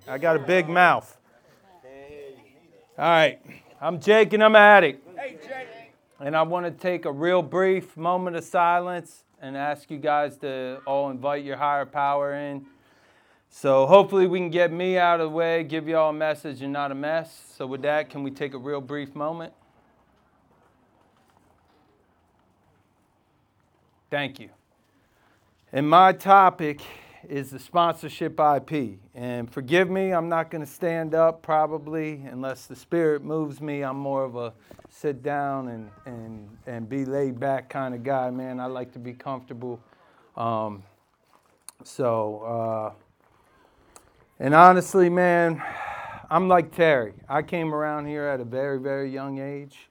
I got a big mouth. All right. I'm Jake and I'm an addict. Hey, Jake. And I want to take a real brief moment of silence and ask you guys to all invite your higher power in. So hopefully we can get me out of the way, give you all a message and not a mess. So with that, can we take a real brief moment? Thank you. And my topic is the sponsorship IP. And forgive me, I'm not going to stand up probably unless the spirit moves me. I'm more of a sit down and be laid back kind of guy, man. I like to be comfortable. And honestly, man, I'm like Terry. I came around here at a very, very young age.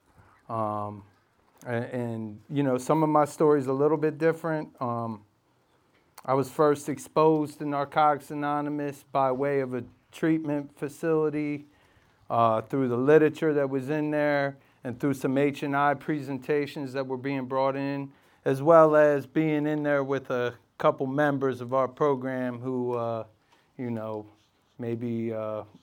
And you know, some of my stories a little bit different. I was first exposed to Narcotics Anonymous by way of a treatment facility, through the literature that was in there, and through some H&I presentations that were being brought in, as well as being in there with a couple members of our program who, maybe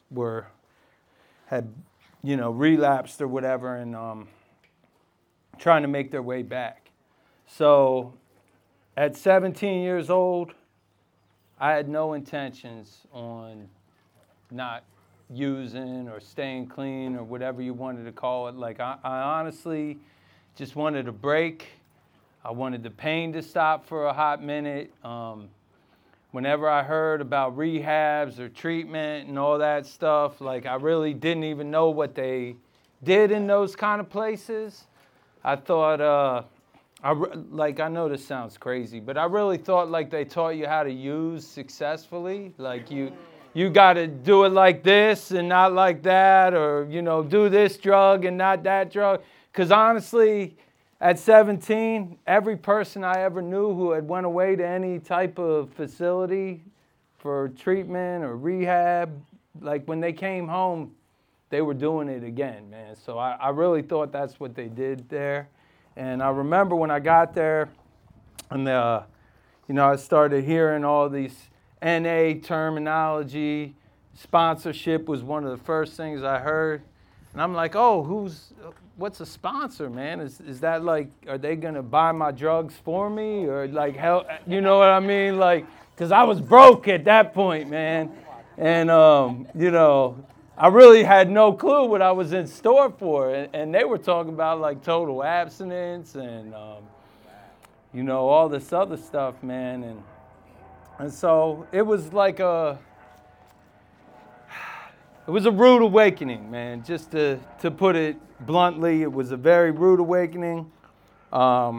had relapsed or whatever, and trying to make their way back. So at 17 years old, I had no intentions on not using or staying clean or whatever you wanted to call it. Like, I honestly just wanted a break. I wanted the pain to stop for a hot minute. Whenever I heard about rehabs or treatment and all that stuff, like, I really didn't even know what they did in those kind of places. I thought, I know this sounds crazy, but I really thought like they taught you how to use successfully. Like you got to do it like this and not like that, or, do this drug and not that drug. Because honestly, at 17, every person I ever knew who had went away to any type of facility for treatment or rehab, like when they came home, they were doing it again, man. So I really thought that's what they did there. And I remember when I got there, and I started hearing all these NA terminology. Sponsorship was one of the first things I heard. And I'm like, oh, what's a sponsor, man? Is that like, are they going to buy my drugs for me? Or like, hell, you know what I mean? Like, because I was broke at that point, man. And, I really had no clue what I was in store for. And they were talking about like total abstinence and, all this other stuff, man. And so it was like it was a rude awakening, man. Just to put it bluntly, it was a very rude awakening. I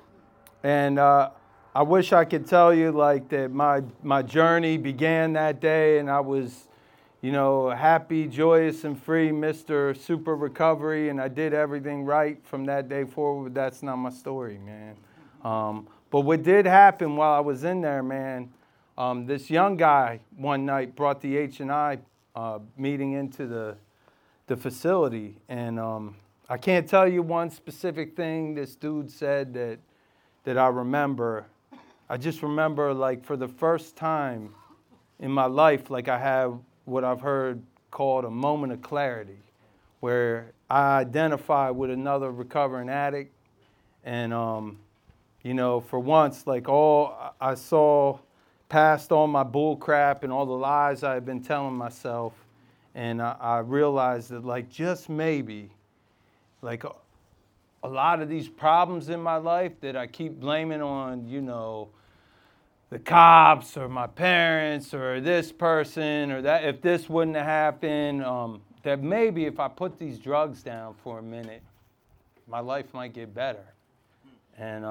wish I could tell you like that my journey began that day and I was, happy, joyous, and free, Mr. Super Recovery, and I did everything right from that day forward. That's not my story, man. But what did happen while I was in there, man, this young guy one night brought the H&I meeting into the facility, and I can't tell you one specific thing this dude said that I remember. I just remember, like, for the first time in my life, like, I have what I've heard called a moment of clarity, where I identify with another recovering addict. And, for once, like, all I saw past all my bull crap and all the lies I had been telling myself. And I realized that, like, just maybe, like, a lot of these problems in my life that I keep blaming on, the cops or my parents or this person or that, if this wouldn't have happened, that maybe if I put these drugs down for a minute, my life might get better. And,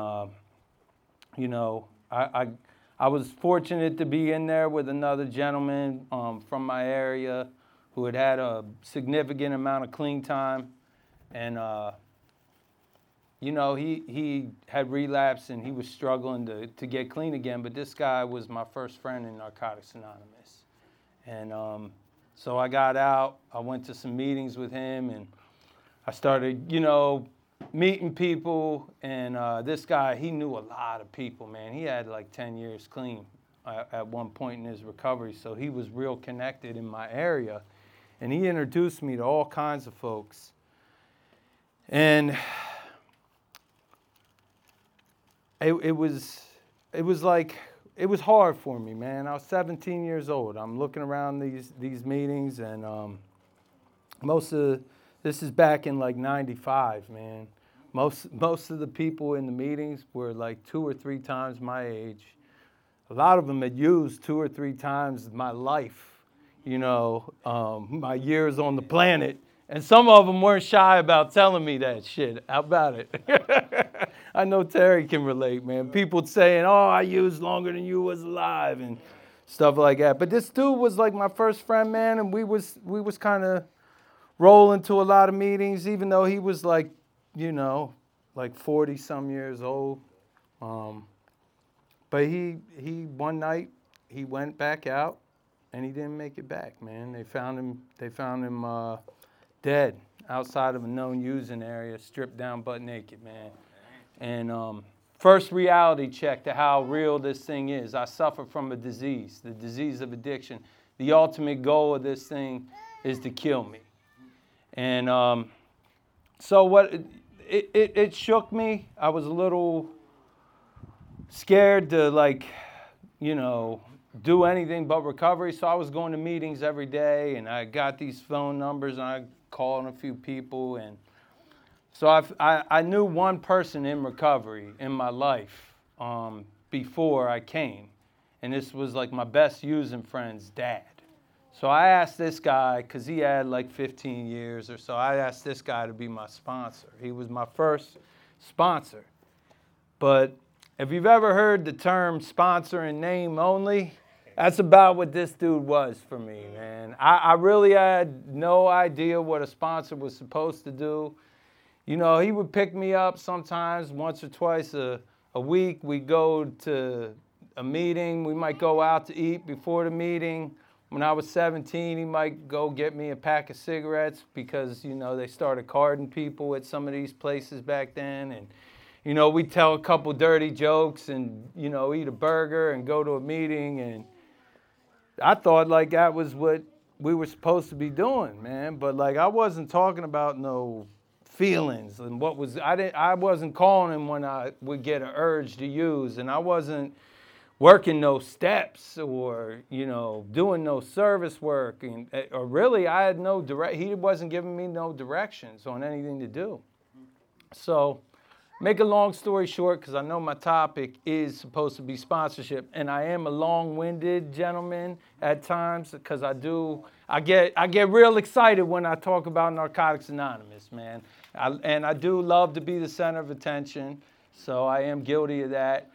I was fortunate to be in there with another gentleman from my area who had a significant amount of clean time. And, he had relapsed and he was struggling to get clean again. But this guy was my first friend in Narcotics Anonymous. And so I got out. I went to some meetings with him and I started, meeting people. And this guy, he knew a lot of people, man. He had like 10 years clean. at one point in his recovery, so he was real connected in my area. And he introduced me to all kinds of folks. And it was hard for me, man. I was 17 years old. I'm looking around these meetings, and this is back in like 95, man. Most of the people in the meetings were like 2 or 3 times my age. A lot of them had used 2 or 3 times my life, my years on the planet. And some of them weren't shy about telling me that shit. How about it? I know Terry can relate, man. People saying, oh, I used longer than you was alive and stuff like that. But this dude was like my first friend, man, and we was kind of rolling to a lot of meetings, even though he was like 40 some years old. But he one night he went back out and he didn't make it back, man. They found him dead outside of a known using area, stripped down butt naked, man. And first reality check to how real this thing is. I suffer from a disease, the disease of addiction. The ultimate goal of this thing is to kill me. And so what it shook me. I was a little scared to do anything but recovery. So I was going to meetings every day, and I got these phone numbers, and I called a few people. And so I knew one person in recovery in my life before I came. And this was like my best using friend's dad. So I asked this guy, because he had like 15 years or so, I asked this guy to be my sponsor. He was my first sponsor. But if you've ever heard the term sponsor in name only, that's about what this dude was for me, man. I really had no idea what a sponsor was supposed to do. He would pick me up sometimes once or twice a week. We'd go to a meeting. We might go out to eat before the meeting. When I was 17, he might go get me a pack of cigarettes because, they started carding people at some of these places back then. And, we'd tell a couple dirty jokes and, eat a burger and go to a meeting. And I thought like that was what we were supposed to be doing, man. But like I wasn't talking about no feelings and I wasn't calling him when I would get an urge to use, and I wasn't working no steps or, doing no service work. Or really, I had he wasn't giving me no directions on anything to do. So make a long story short, because I know my topic is supposed to be sponsorship, and I am a long-winded gentleman at times because I get real excited when I talk about Narcotics Anonymous, man. I do love to be the center of attention, so I am guilty of that.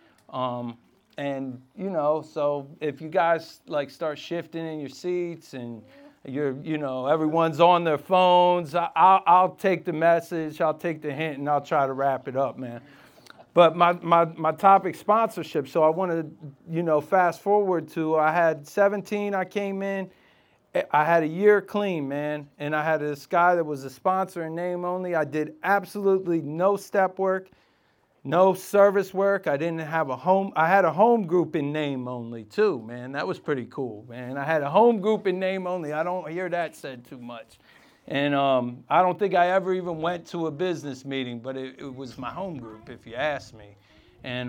And, so if you guys start shifting in your seats and everyone's on their phones, I'll take the message, I'll take the hint, and I'll try to wrap it up, man. But my topic, sponsorship, so I want to, fast forward to, I had 17, I came in, I had a year clean, man, and I had this guy that was a sponsor in name only. I did absolutely no step work. No service work. I didn't have a home. I had a home group in name only too, man. That was pretty cool, man. I had a home group in name only. I don't hear that said too much. And I don't think I ever even went to a business meeting, but it was my home group, if you ask me. And,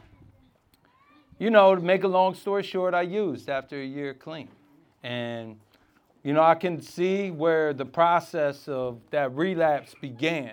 to make a long story short, I used after a year clean. And, I can see where the process of that relapse began.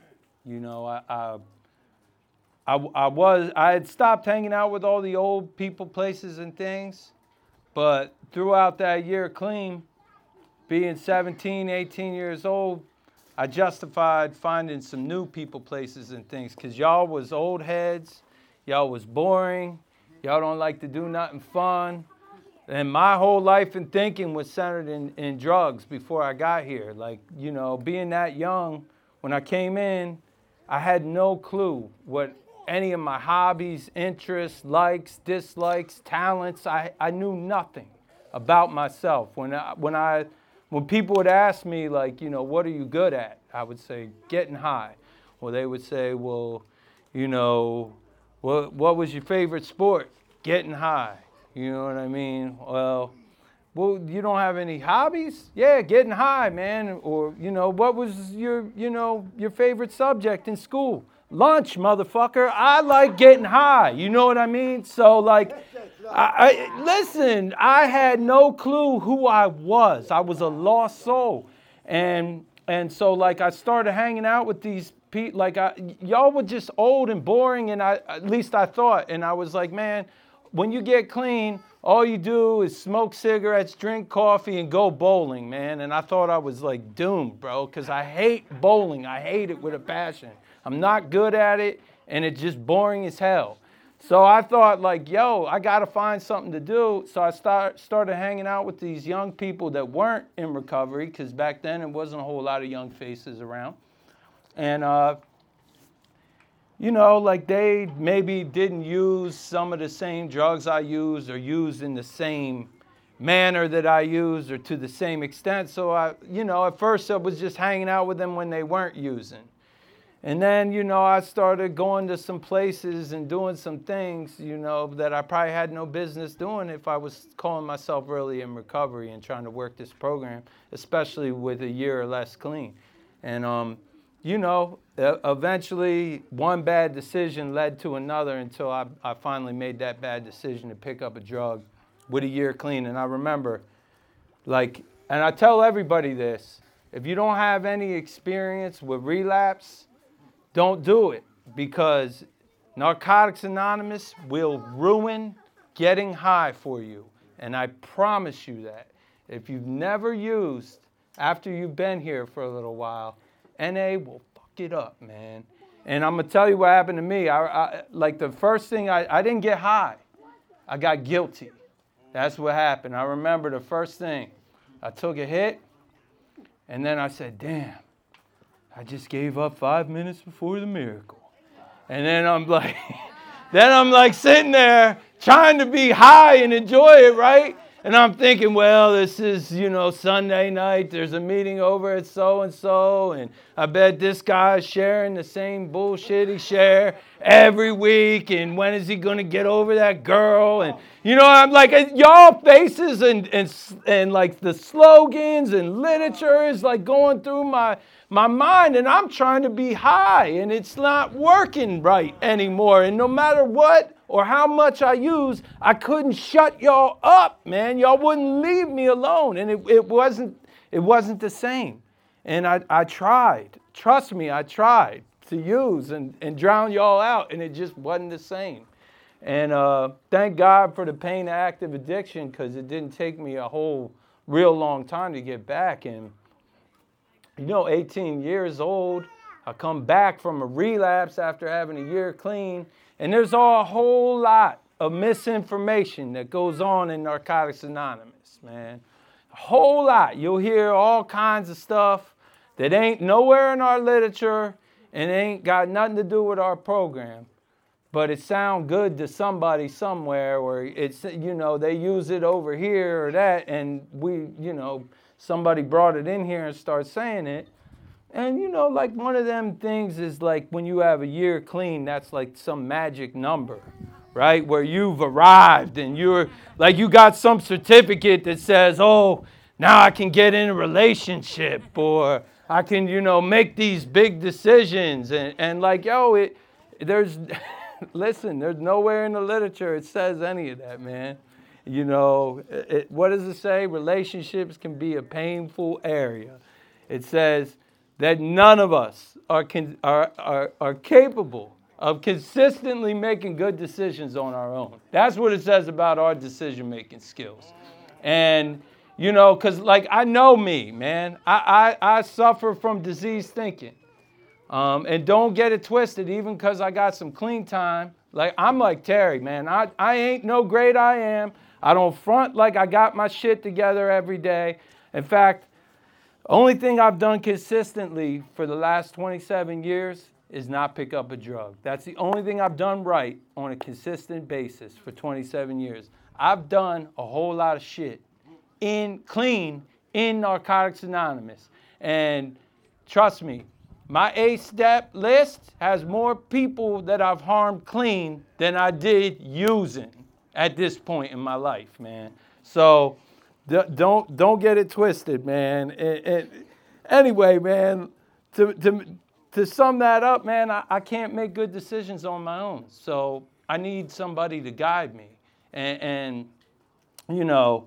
I had stopped hanging out with all the old people, places, and things, but throughout that year clean, being 17, 18 years old, I justified finding some new people, places, and things, because y'all was old heads, y'all was boring, y'all don't like to do nothing fun, and my whole life and thinking was centered in drugs before I got here. Being that young, when I came in, I had no clue what any of my hobbies, interests, likes, dislikes, talents. I knew nothing about myself. When people would ask me, what are you good at? I would say, getting high. Well, they would say, well, what was your favorite sport? Getting high. You know what I mean? Well, you don't have any hobbies? Yeah, getting high, man. Or, what was your favorite subject in school? Lunch, motherfucker. I like getting high. You know what I mean? So, like, listen, I had no clue who I was. I was a lost soul. And so, like, I started hanging out with these people. Like, y'all were just old and boring, and at least I thought. And I was like, man, when you get clean, all you do is smoke cigarettes, drink coffee, and go bowling, man. And I thought I was like doomed, bro, because I hate bowling. I hate it with a passion. I'm not good at it, and it's just boring as hell. So I thought, like, yo, I got to find something to do. So I started hanging out with these young people that weren't in recovery, because back then there wasn't a whole lot of young faces around. And, like they maybe didn't use some of the same drugs I used or used in the same manner that I used or to the same extent. So at first I was just hanging out with them when they weren't using. And then, I started going to some places and doing some things, that I probably had no business doing if I was calling myself really in recovery and trying to work this program, especially with a year or less clean. And, eventually one bad decision led to another until I finally made that bad decision to pick up a drug with a year clean. And I remember, and I tell everybody this, if you don't have any experience with relapse, don't do it, because Narcotics Anonymous will ruin getting high for you. And I promise you that. If you've never used after you've been here for a little while, NA will fuck it up, man. And I'm going to tell you what happened to me. The first thing, I didn't get high. I got guilty. That's what happened. I remember the first thing. I took a hit, and then I said, damn, I just gave up 5 minutes before the miracle. And then I'm like sitting there trying to be high and enjoy it, right? And I'm thinking, well, this is, Sunday night. There's a meeting over at so-and-so. And I bet this guy's sharing the same bullshit he share every week. And when is he going to get over that girl? And, I'm like, y'all faces and like the slogans and literature is like going through my mind. And I'm trying to be high. And it's not working right anymore. And no matter what or how much I use, I couldn't shut y'all up, man. Y'all wouldn't leave me alone. And it wasn't the same. And I tried. Trust me, I tried to use and drown y'all out, and it just wasn't the same. And thank God for the pain of active addiction, because it didn't take me a whole real long time to get back. And 18 years old, I come back from a relapse after having a year clean. And there's a whole lot of misinformation that goes on in Narcotics Anonymous, man. A whole lot. You'll hear all kinds of stuff that ain't nowhere in our literature and ain't got nothing to do with our program. But it sounds good to somebody somewhere, or it's, they use it over here or that, and somebody brought it in here and started saying it. And, one of them things is like when you have a year clean, that's like some magic number, right? Where you've arrived and you're like, you got some certificate that says, oh, now I can get in a relationship, or I can, make these big decisions. And like, there's, listen, there's nowhere in the literature it says any of that, man. What does it say? Relationships can be a painful area. It says that none of us are capable of consistently making good decisions on our own. That's what it says about our decision-making skills. And, because, I know me, man. I suffer from diseased thinking. And don't get it twisted, even because I got some clean time. I'm like Terry, man. I ain't no great I am. I don't front like I got my shit together every day. In fact, only thing I've done consistently for the last 27 years is not pick up a drug. That's the only thing I've done right on a consistent basis for 27 years. I've done a whole lot of shit in Narcotics Anonymous. And trust me, my 8-step list has more people that I've harmed clean than I did using. at this point in my life, man. So don't get it twisted, man. Anyway, man, to sum that up, man, I can't make good decisions on my own. So I need somebody to guide me. And you know,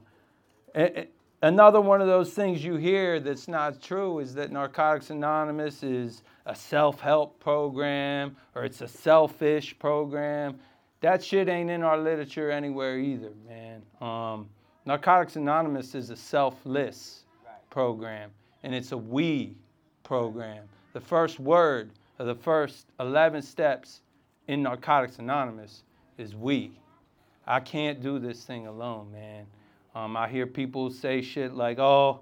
another one of those things you hear that's not true is that Narcotics Anonymous is a self-help program or it's a selfish program. That shit ain't in our literature anywhere either, man. Narcotics Anonymous is a selfless program, and it's a we program. The first word of the first 11 steps in Narcotics Anonymous is we. I can't do this thing alone, man. I hear people say shit like, oh,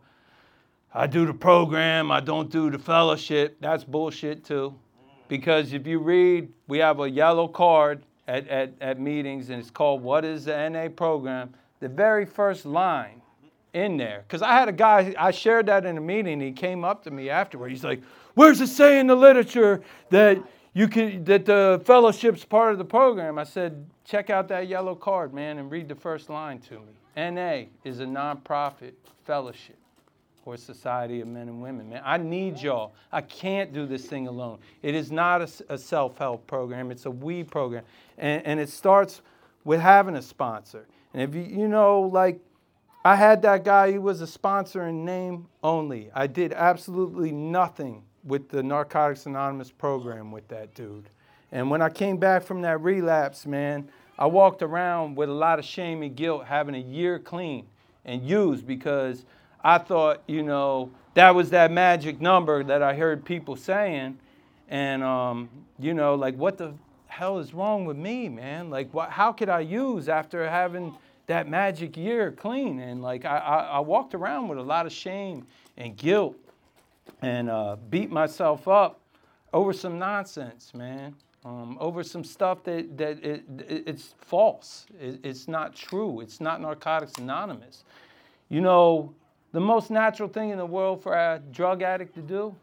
I do the program, I don't do the fellowship. That's bullshit too. Because if you read, we have a yellow card at meetings, and it's called What is the NA Program? The very first line in there. Because I had a guy, I shared that in a meeting, he came up to me afterward. He's like, where's it say in the literature that that the fellowship's part of the program? I said, check out that yellow card, man, and read the first line to me. NA is a nonprofit fellowship or society of men and women, man. I need y'all. I can't do this thing alone. It is not a self-help program. It's a we program. And it starts with having a sponsor. And if you know, like, I had that guy, he was a sponsor in name only. I did absolutely nothing with the Narcotics Anonymous program with that dude. And when I came back from that relapse, man, I walked around with a lot of shame and guilt having a year clean and used because I thought, you know, that was that magic number that I heard people saying. And, you know, like, what the hell is wrong with me, man? Like, how could I use after having that magic year clean? And, like, I walked around with a lot of shame and guilt and beat myself up over some nonsense, man. Over some stuff that it's false. It's not true. It's not Narcotics Anonymous. You know, the most natural thing in the world for a drug addict to do?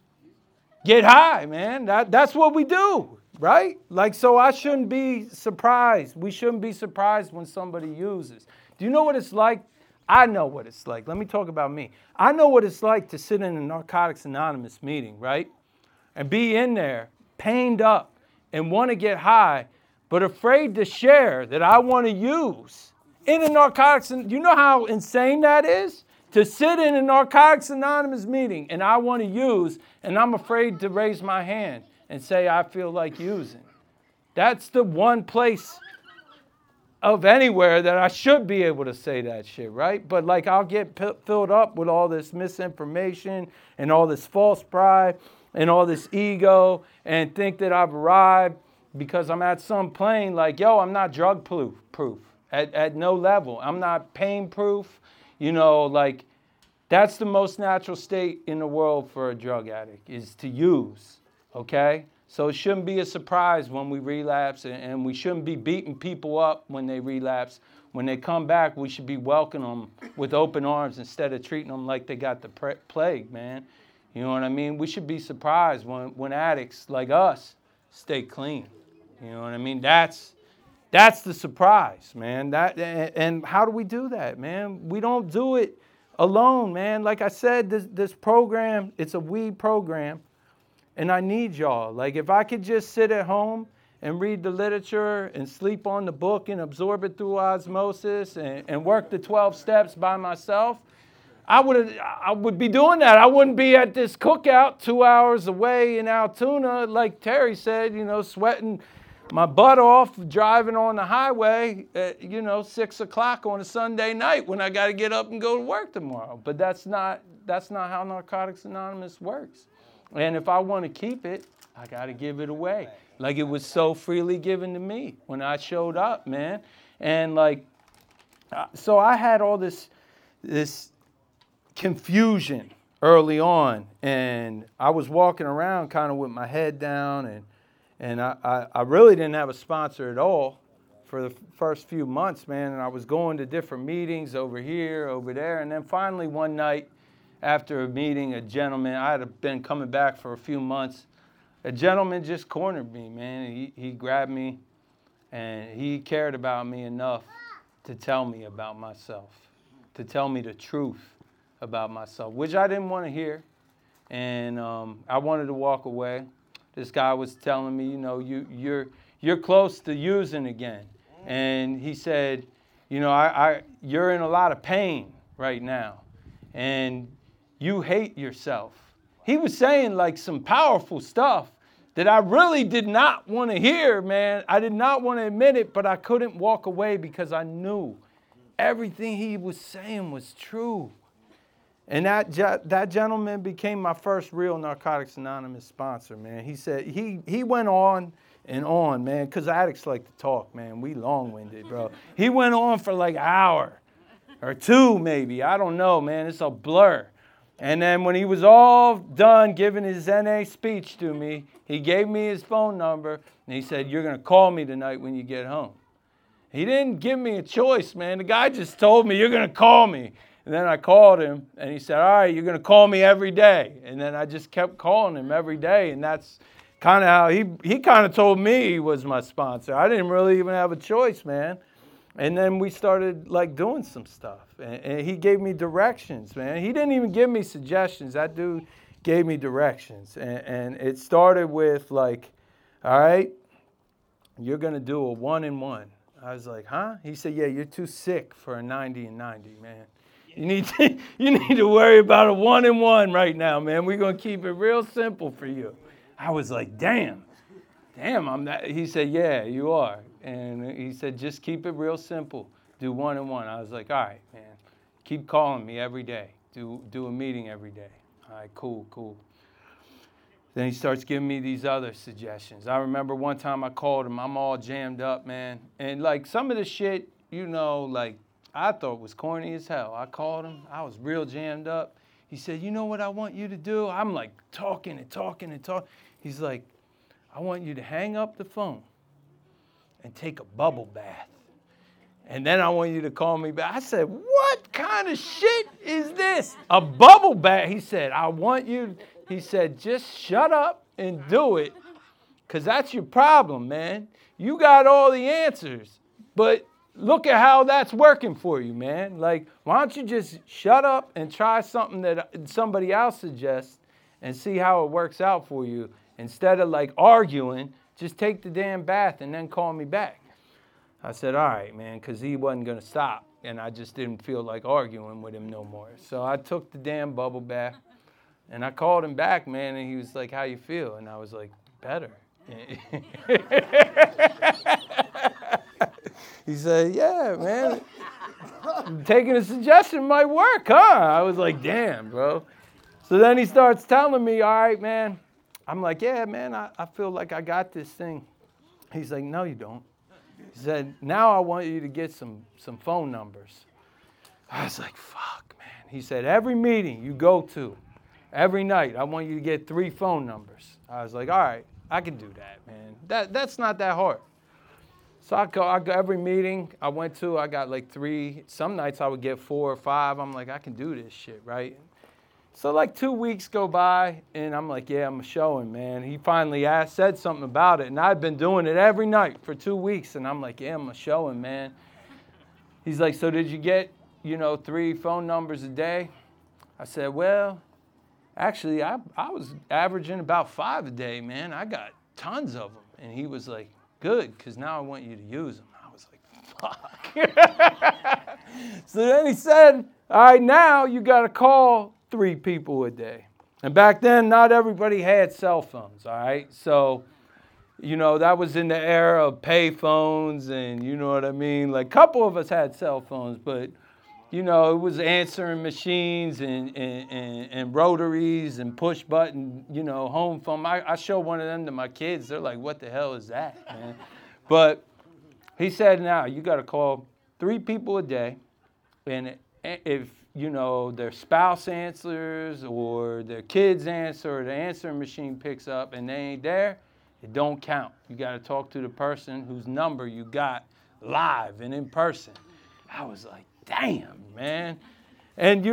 Get high, man. That's what we do, right? Like, so I shouldn't be surprised. We shouldn't be surprised when somebody uses. Do you know what it's like? I know what it's like. Let me talk about me. I know what it's like to sit in a Narcotics Anonymous meeting, right? And be in there, pained up, and want to get high, but afraid to share that I want to use in a Narcotics. You know how insane that is? To sit in a Narcotics Anonymous meeting and I want to use, and I'm afraid to raise my hand and say I feel like using. That's the one place of anywhere that I should be able to say that shit, right? But like I'll get filled up with all this misinformation and all this false pride and all this ego and think that I've arrived because I'm at some plane like, yo, I'm not drug proof at no level. I'm not pain proof. You know, like, that's the most natural state in the world for a drug addict is to use, okay? So it shouldn't be a surprise when we relapse, and we shouldn't be beating people up when they relapse. When they come back, we should be welcoming them with open arms instead of treating them like they got the plague, man. You know what I mean? We should be surprised when addicts like us stay clean. You know what I mean? That's the surprise, man. And how do we do that, man? We don't do it alone, man. Like I said, this program, it's a we program, and I need y'all. Like, if I could just sit at home and read the literature and sleep on the book and absorb it through osmosis and work the 12 steps by myself, I would be doing that. I wouldn't be at this cookout 2 hours away in Altoona, like Terry said, you know, sweating my butt off driving on the highway at, 6 o'clock on a Sunday night when I got to get up and go to work tomorrow. But that's not how Narcotics Anonymous works. And if I want to keep it, I got to give it away. Like it was so freely given to me when I showed up, man. And like, so I had all this confusion early on, and I was walking around kind of with my head down, and I really didn't have a sponsor at all for the first few months, man. And I was going to different meetings over here, over there. And then finally one night after a meeting, a gentleman, I had been coming back for a few months, a gentleman just cornered me, man. He grabbed me, and he cared about me enough to tell me about myself, to tell me the truth about myself, which I didn't want to hear. And I wanted to walk away. This guy was telling me, you're close to using again. And he said, you're in a lot of pain right now, and you hate yourself. He was saying like some powerful stuff that I really did not want to hear, man. I did not want to admit it, but I couldn't walk away because I knew everything he was saying was true. And that gentleman became my first real Narcotics Anonymous sponsor, man. He said, he went on and on, man, because addicts like to talk, man. We long-winded, bro. He went on for like an hour or two, maybe. I don't know, man. It's a blur. And then when he was all done giving his NA speech to me, he gave me his phone number, and he said, you're going to call me tonight when you get home. He didn't give me a choice, man. The guy just told me, you're going to call me. And then I called him, and he said, all right, you're going to call me every day. And then I just kept calling him every day, and that's kind of how he kind of told me he was my sponsor. I didn't really even have a choice, man. And then we started like doing some stuff, and he gave me directions, man. He didn't even give me suggestions. That dude gave me directions, and it started with like, all right, you're going to do a 1-and-1. I was like, huh? He said, yeah, you're too sick for a 90 and 90, man. You need to worry about a 1-and-1 right now, man. We're going to keep it real simple for you. I was like, damn, I'm that. He said, yeah, you are. And he said, just keep it real simple. Do 1-and-1. I was like, all right, man. Keep calling me every day. Do a meeting every day. All right, cool. Then he starts giving me these other suggestions. I remember one time I called him. I'm all jammed up, man. And like some of the shit, like I thought was corny as hell. I called him. I was real jammed up. He said, you know what I want you to do? I'm like talking. He's like, I want you to hang up the phone and take a bubble bath. And then I want you to call me back. I said, what kind of shit is this? A bubble bath? He said, he said, just shut up and do it, because that's your problem, man. You got all the answers, but look at how that's working for you, man. Like, why don't you just shut up and try something that somebody else suggests and see how it works out for you? Instead of like arguing, just take the damn bath and then call me back. I said, all right, man, because he wasn't going to stop. And I just didn't feel like arguing with him no more. So I took the damn bubble bath, and I called him back, man, and he was like, how you feel? And I was like, better. He said, yeah, man, taking a suggestion might work, huh? I was like, damn, bro. So then he starts telling me, all right, man. I'm like, yeah, man, I feel like I got this thing. He's like, no, you don't. He said, now I want you to get some phone numbers. I was like, fuck, man. He said, every meeting you go to, every night, I want you to get 3 phone numbers. I was like, all right, I can do that, man. That's not that hard. So I go every meeting I went to, I got like 3. Some nights I would get 4 or 5. I'm like, I can do this shit, right? So like 2 weeks go by, and I'm like, yeah, I'm showing, man. He finally said something about it, and I've been doing it every night for 2 weeks, and I'm like, yeah, I'm showing, man. He's like, so did you get, 3 phone numbers a day? I said, well, actually, I was averaging about 5 a day, man. I got tons of them. And he was like, good, because now I want you to use them. I was like, fuck. So then he said, all right, now you got to call 3 people a day. And back then, not everybody had cell phones, all right? So, that was in the era of pay phones, and you know what I mean? Like, a couple of us had cell phones, but, it was answering machines and rotaries and push button, home phone. I show one of them to my kids. They're like, what the hell is that, man? But he said, now, you got to call 3 people a day, and if their spouse answers or their kids answer or the answering machine picks up and they ain't there, it don't count. You got to talk to the person whose number you got live and in person. I was like, damn, man. And,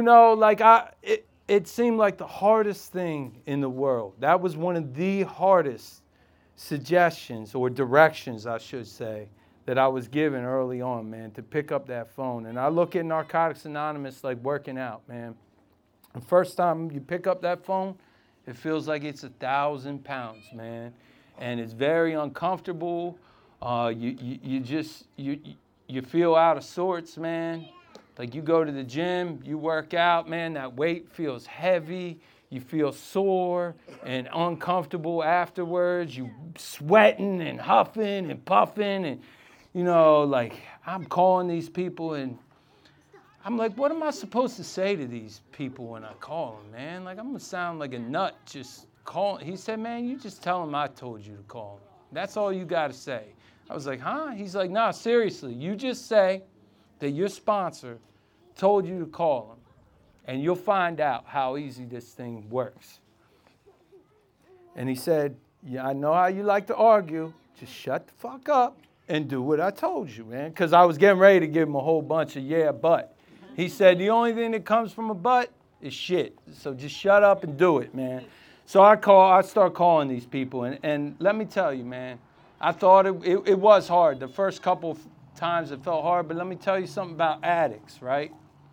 it seemed like the hardest thing in the world. That was one of the hardest suggestions or directions, I should say, that I was given early on, man, to pick up that phone. And I look at Narcotics Anonymous like working out, man. The first time you pick up that phone, it feels like it's 1,000 pounds, man. And it's very uncomfortable. You feel out of sorts, man. Like you go to the gym, you work out, man, that weight feels heavy. You feel sore and uncomfortable afterwards. You sweating and huffing and puffing. And, like I'm calling these people and I'm like, what am I supposed to say to these people when I call them, man? Like, I'm going to sound like a nut just calling. He said, man, you just tell them I told you to call them. That's all you got to say. I was like, huh? He's like, nah, seriously. You just say that your sponsor told you to call them, and you'll find out how easy this thing works. And he said, yeah, I know how you like to argue. Just shut the fuck up and do what I told you, man. Because I was getting ready to give him a whole bunch of yeah, but. He said, the only thing that comes from a butt is shit. So just shut up and do it, man. So I start calling these people. And let me tell you, man, I thought it was hard. The first couple of times it felt hard. But let me tell you something about addicts, right?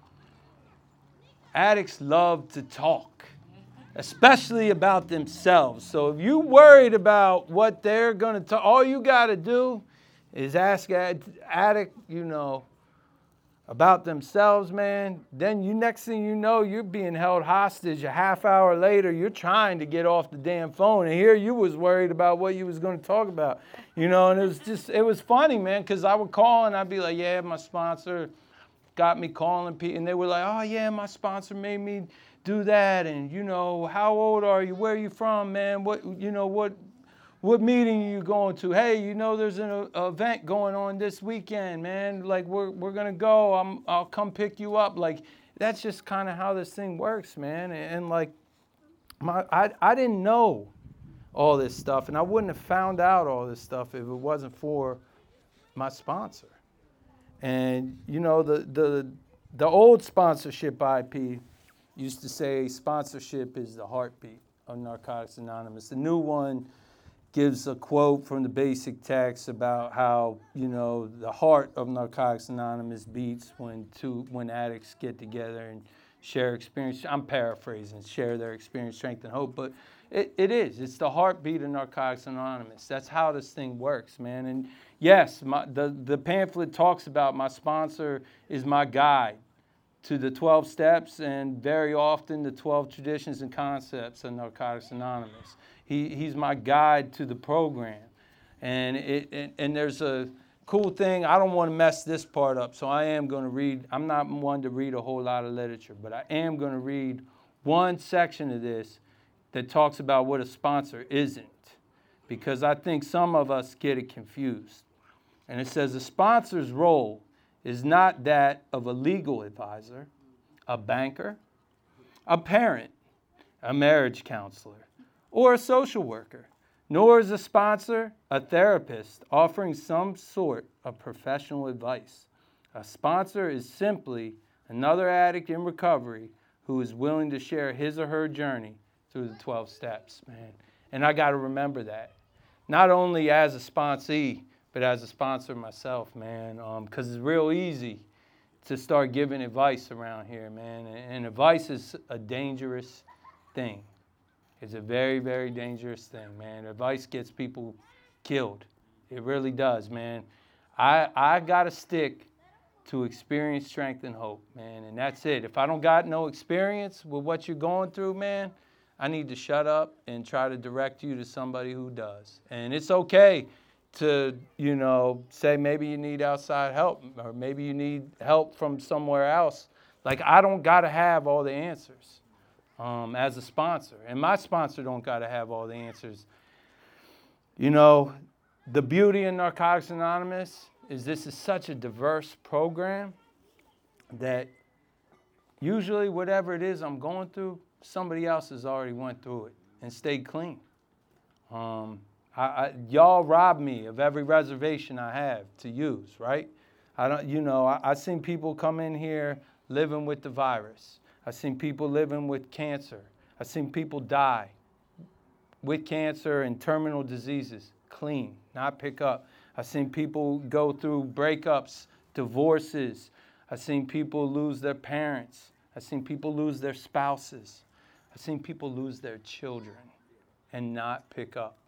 Addicts love to talk, especially about themselves. So if you're worried about what they're going to talk, all you got to do is ask addict, about themselves, man. Then next thing you know, you're being held hostage. A half hour later, you're trying to get off the damn phone. And here you was worried about what you was going to talk about. And it was funny, man, because I would call and I'd be like, yeah, my sponsor got me calling people. And they were like, oh, yeah, my sponsor made me do that. And, how old are you? Where are you from, man? What meeting are you going to? Hey, there's an event going on this weekend, man. Like, we're going to go. I'll come pick you up. Like, that's just kind of how this thing works, man. And like, I didn't know all this stuff, and I wouldn't have found out all this stuff if it wasn't for my sponsor. And, the old sponsorship IP used to say sponsorship is the heartbeat of Narcotics Anonymous. The new one gives a quote from the basic text about how, the heart of Narcotics Anonymous beats when addicts get together and share experience. I'm paraphrasing, share their experience, strength, and hope. But it is. It's the heartbeat of Narcotics Anonymous. That's how this thing works, man. And yes, the pamphlet talks about my sponsor is my guide to the 12 steps and very often the 12 traditions and concepts of Narcotics Anonymous. He's my guide to the program. And there's a cool thing. I don't want to mess this part up, so I am going to read. I'm not one to read a whole lot of literature, but I am going to read one section of this that talks about what a sponsor isn't, because I think some of us get it confused. And it says a sponsor's role is not that of a legal advisor, a banker, a parent, a marriage counselor, or a social worker, nor is a sponsor a therapist offering some sort of professional advice. A sponsor is simply another addict in recovery who is willing to share his or her journey through the 12 steps, man. And I got to remember that, not only as a sponsee, but as a sponsor myself, man, because it's real easy to start giving advice around here, man. And advice is a dangerous thing. It's a very, very dangerous thing, man. Advice gets people killed. It really does, man. I got to stick to experience, strength, and hope, man. And that's it. If I don't got no experience with what you're going through, man, I need to shut up and try to direct you to somebody who does. And it's okay to, say maybe you need outside help or maybe you need help from somewhere else. Like, I don't got to have all the answers. As a sponsor. And my sponsor don't got to have all the answers. The beauty in Narcotics Anonymous is this is such a diverse program that usually whatever it is I'm going through, somebody else has already went through it and stayed clean. Y'all robbed me of every reservation I have to use, right? I've seen people come in here living with the virus. I've seen people living with cancer. I've seen people die with cancer and terminal diseases, clean, not pick up. I've seen people go through breakups, divorces. I've seen people lose their parents. I've seen people lose their spouses. I've seen people lose their children and not pick up.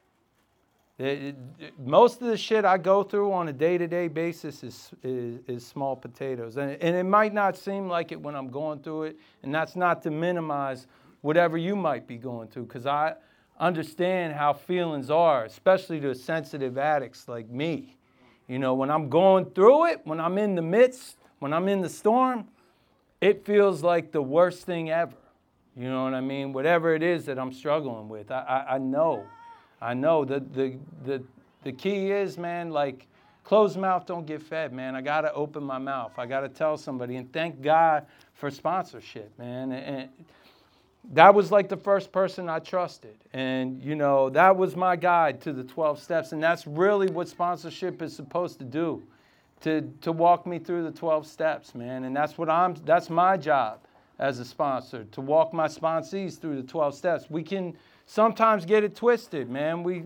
Most of the shit I go through on a day-to-day basis is small potatoes. And it might not seem like it when I'm going through it, and that's not to minimize whatever you might be going through, because I understand how feelings are, especially to sensitive addicts like me. You know, when I'm going through it, when I'm in the midst, when I'm in the storm, it feels like the worst thing ever. You know what I mean? Whatever it is that I'm struggling with, I know. I know. The key is, man, like, closed mouth don't get fed, man. I got to open my mouth. I got to tell somebody, and thank God for sponsorship, man. And that was like the first person I trusted. And, you know, that was my guide to the 12 steps. And that's really what sponsorship is supposed to do, to walk me through the 12 steps, man. And that's my job as a sponsor, to walk my sponsees through the 12 steps. We can sometimes get it twisted, man.